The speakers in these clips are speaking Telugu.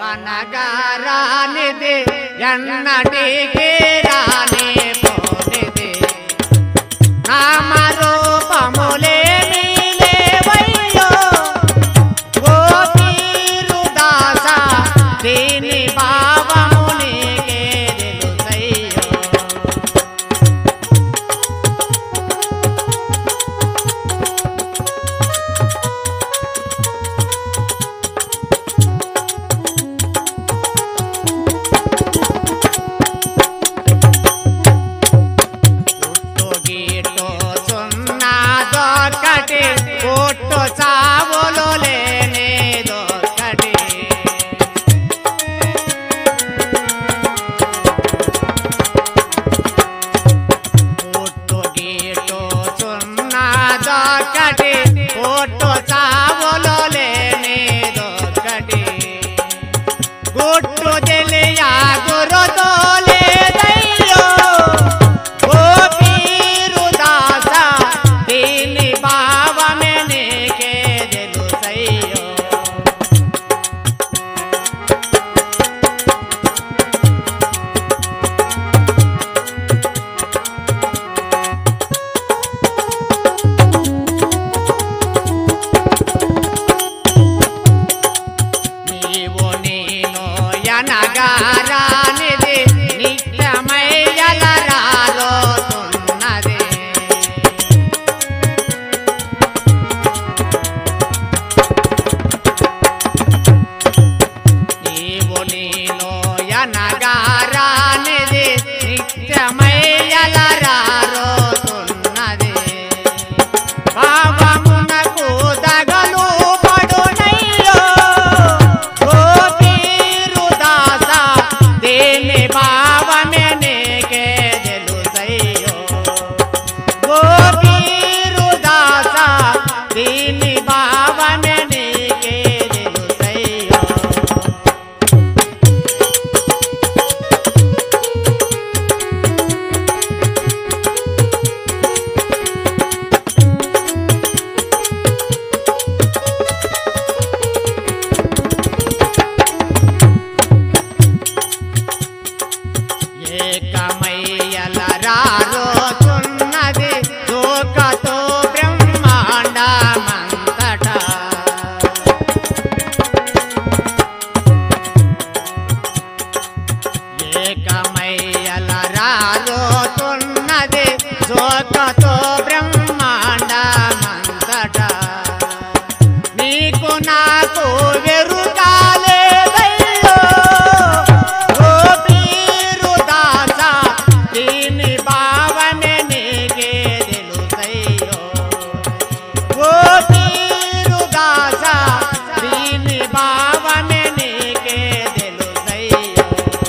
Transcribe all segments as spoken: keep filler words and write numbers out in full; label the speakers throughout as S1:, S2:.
S1: అనగా రానిది ఎన్నటికి రాని పోనిది నామరూపములేమీ లేవయ్యో ఓ పీరు దాస దీని భావము నీకే తెలుసయ్యో పుట్టు చావులు లేనిదొక్కటి పుట్టు గీటు సున్నదొక్కటి పుట్టు చావులు లేనిదొక్కటి గుట్టు తెలియా గురుతో లేదయ్యో ఓ పీరు దాస దీని భావమే నీకే తెలుసయ్యో నీవు నేను అనగా రానిది నిత్యమయ్యల రారోతున్నది నీవు నేను అనగా రానిది నిత్యమయ్యల రారోతున్నది భావమునకు దగలు పడునయ్యో ఓ పీరు దాస దీని భావమే నీకే తెలుసయ్యో ఓ పీరు దాస దీని భావమే నీకే తెలుసయ్యో ఏకమయ్యల రారోతున్నది దూకతో బ్రహ్మాండమంతటా ఏకమయ్యల రారోతున్నది దూకతో బ్రహ్మాండమంతటా నీకు నాకు వెరుకాలేదయ్యో ఓ పీరు దాస దీని భావమే నీకే తెలుసయ్యో ఓ పీరు దాస దీని భావమే నీకే తెలుసయ్యో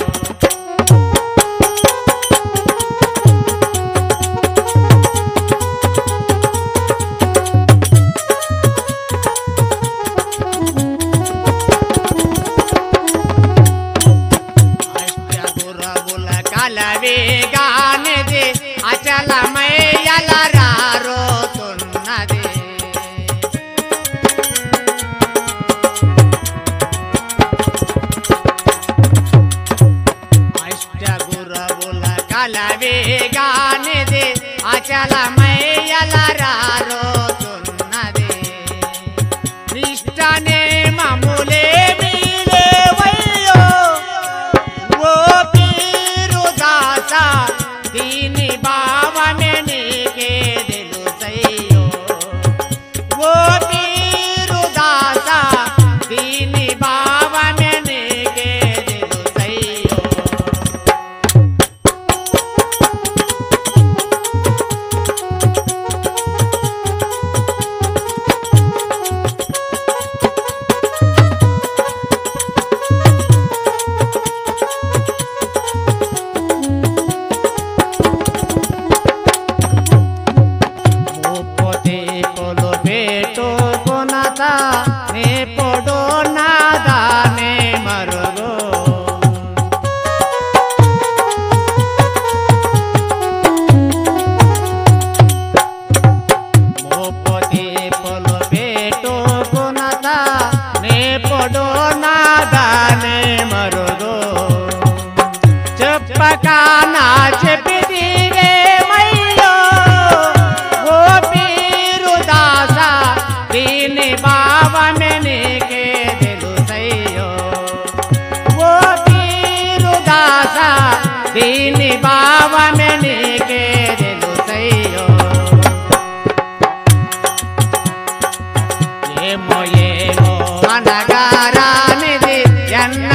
S1: అష్టగురవుల కలవేగానిది అచలమయ్యల రారోతున్నది అష్టగురవుల కలవేగానిది అచలమయ్యల రారోతున్నది నిష్టనే మములేమీ లేవయ్యో ఓ పీరు దాస దీని భావమే నీకే తెలుసయ్యో ఓ పీరు దాస దీని భావమే నీకే తెలుసయ్యో భావమే నీకే తెలుసయ్యో ఓ పీరు దాస దీని భావమే నీకే తెలుసయ్యో ఏమో ఏమో అనగారానిది ఎన్న